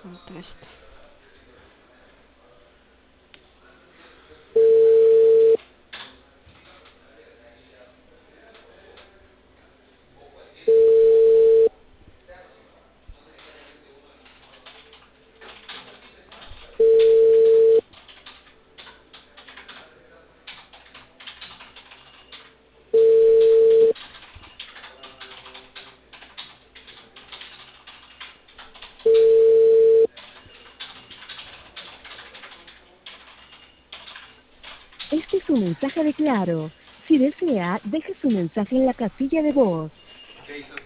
Conteste. Este es un mensaje de Claro. Si desea, deje su mensaje en la casilla de voz.